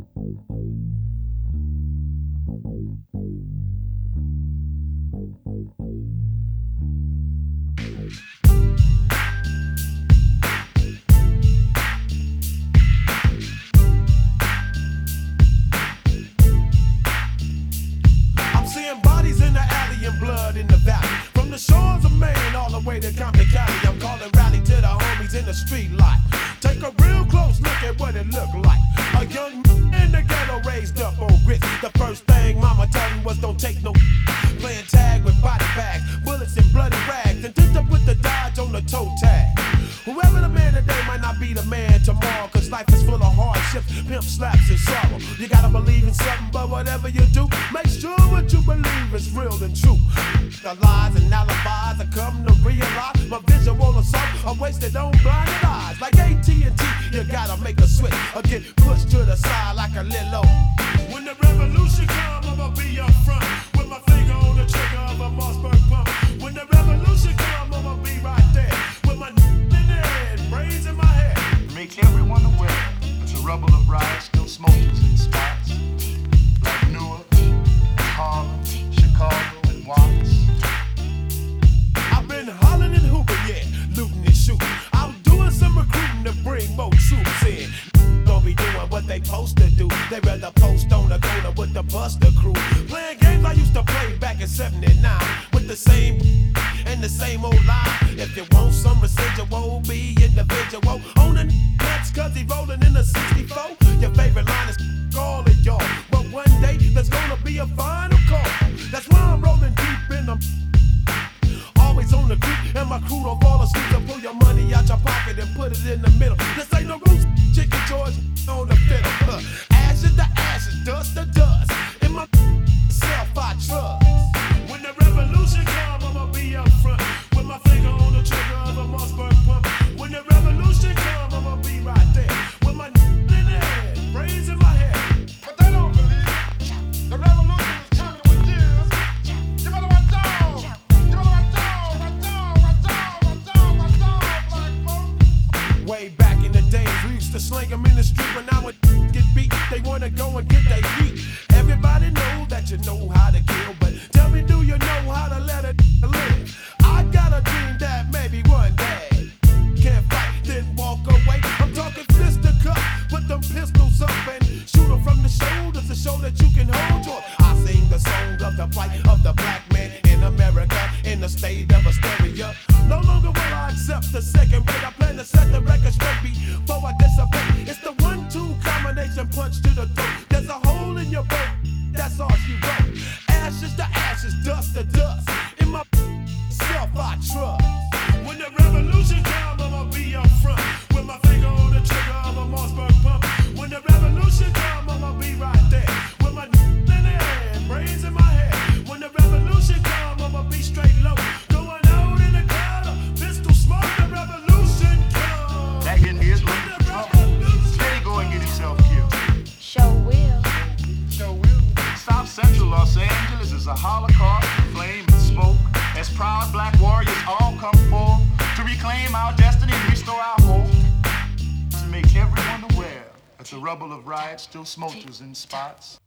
I'm seeing bodies in the alley and blood in the valley. From the shores of Maine all the way to Compton County, I'm calling rally to the homies in the street lot. Take a real close look at what it looked like. A young man in the ghetto raised up on grits. The first thing mama told him was don't take no playing tag with body bags, bullets and bloody rags, and just to put the Dodge on the toe tag. Whoever the man today might not be the man tomorrow, cause life is full of hardships, pimp slaps and sorrow. You gotta believe in something, but whatever you do, make sure what you believe is real and true. The lies and alibis I come to realize my visual assault are wasted on blinded eyes. Like AT&T, you gotta make a switch or get pushed to the side like a little. When the revolution come, I'ma be up front with my finger on the trigger of a Mossberg pump. When the revolution come, I'ma be right there with my in there and brains in my head. Make everyone aware that the rubble of riots still smolders in spots like Newark, Harlem, Chicago, and Watts. I've been hollering and hooping, yeah, looting and shooting. I'm doing some recruiting to bring more troops in. Don't be doing what they supposed to do. They rather post on the corner with the Buster crew. Playing games I used to play back in '79 with the same and the same old line. If you want some residual, be individual. On the nuts, cause he rolling in a 64. Your favorite line is all of y'all. But one day there's gonna be a final call. That's why I'm rolling deep in them. Always on the creek, and my crew don't fall asleep. To pull your money out your pocket and put it in the middle. This ain't no roots, chicken George on the fiddle. Ashes to ashes, dust to dust. In my self I trust. When the revolution come, I'ma be up front with my finger on the trigger of a Mossberg pump. When the revolution come, I'ma be right there with my in there, brains in my head. But they don't believe it. The revolution is coming with years. You better watch out. You better watch out. Watch out. Watch out. Watch out. Watch out, black folks. Way back in the days, we used to slang them in the street. When I would get beat, they wanna go and get their feet. Everybody know that you know how to kill, but tell me, do you know how to let it live? I got a dream that maybe one day can't fight, then walk away. I'm talking fist to cup, put them pistols up and shoot them from the shoulders to show that you can hold your. I sing the song of the plight of the black man in America, in the state of hysteria. No longer will I accept the second rate. I plan to set the record straight before I dissipate. It's the 1-2 combination punch to the throat. There's a hole in your boat, that's all she wrote. Ashes to ashes, dust to dust. In my self I trust. When the revolution come, I'ma be up front with my finger on the trigger of a Mossberg pump. When the revolution come, I'ma be right there with my in the hand, brains in my head. When the revolution come, I'ma be straight low, going out in the crowd, pistol smoke. The revolution come. That hit me is looking for trouble. Steady go and get himself killed. Sure will. So will. South Central Los Angeles is a holocaust of flame and smoke as proud black warriors all come forth to reclaim our destiny and restore our hope. To make everyone aware that the rubble of riot still smolders in spots